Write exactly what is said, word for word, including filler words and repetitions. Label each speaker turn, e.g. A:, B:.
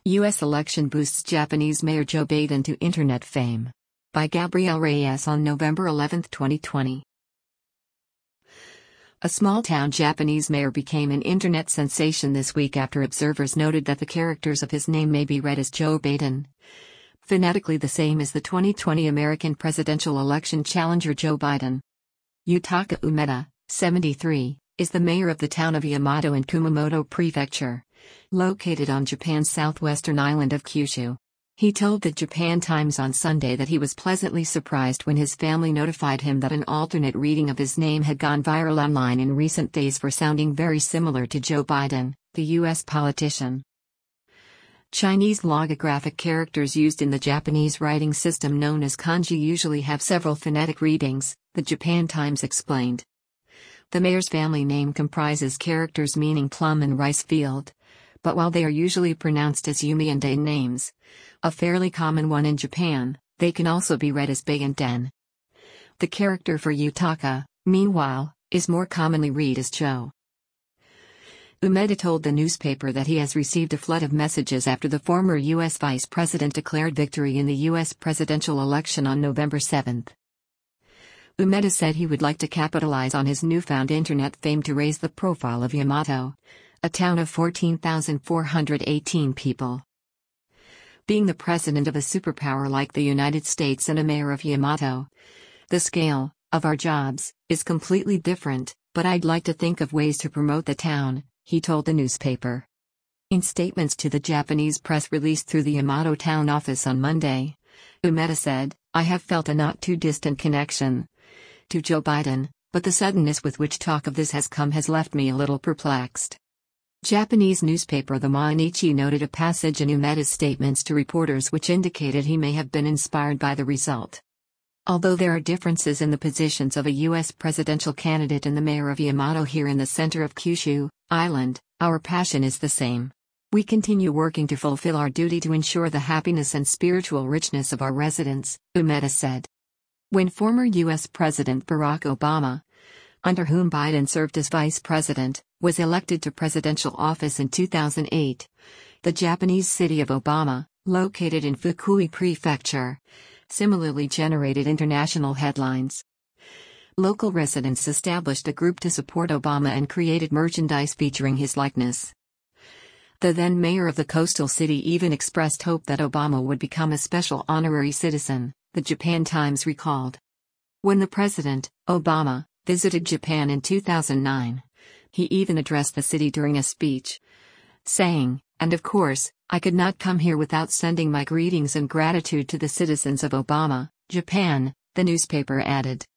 A: U S election boosts Japanese Mayor Joe Biden to internet fame. By Gabrielle Reyes on November eleventh, twenty twenty. A small-town Japanese mayor became an internet sensation this week after observers noted that the characters of his name may be read as Joe Biden, phonetically the same as the twenty twenty American presidential election challenger Joe Biden. Yutaka Umeda, seventy-three, is the mayor of the town of Yamato in Kumamoto Prefecture, located on Japan's southwestern island of Kyushu. He told the Japan Times on Sunday that he was pleasantly surprised when his family notified him that an alternate reading of his name had gone viral online in recent days for sounding very similar to Joe Biden, the U S politician. Chinese logographic characters used in the Japanese writing system known as kanji usually have several phonetic readings, the Japan Times explained. The mayor's family name comprises characters meaning plum and rice field, but while they are usually pronounced as Yumi and Den names, a fairly common one in Japan, they can also be read as Bei and Den. The character for Yutaka, meanwhile, is more commonly read as Joe. Umeda told the newspaper that he has received a flood of messages after the former U S vice president declared victory in the U S presidential election on November seventh. Umeda said he would like to capitalize on his newfound internet fame to raise the profile of Yamato, a town of fourteen thousand four hundred eighteen people. Being the president of a superpower like the United States and a mayor of Yamato, the scale of our jobs is completely different, but I'd like to think of ways to promote the town, he told the newspaper. In statements to the Japanese press released through the Yamato town office on Monday, Umeda said, "I have felt a not-too-distant connection to Joe Biden, but the suddenness with which talk of this has come has left me a little perplexed." Japanese newspaper The Mainichi noted a passage in Umeda's statements to reporters which indicated he may have been inspired by the result. Although there are differences in the positions of a U S presidential candidate and the mayor of Yamato here in the center of Kyushu Island, our passion is the same. We continue working to fulfill our duty to ensure the happiness and spiritual richness of our residents, Umeda said. When former U S President Barack Obama, under whom Biden served as vice president, was elected to presidential office in two thousand eight, the Japanese city of Obama, located in Fukui Prefecture, similarly generated international headlines. Local residents established a group to support Obama and created merchandise featuring his likeness. The then mayor of the coastal city even expressed hope that Obama would become a special honorary citizen, the Japan Times recalled. When the president, Obama, visited Japan in two thousand nine, he even addressed the city during a speech, saying, "And of course, I could not come here without sending my greetings and gratitude to the citizens of Obama, Japan," the newspaper added.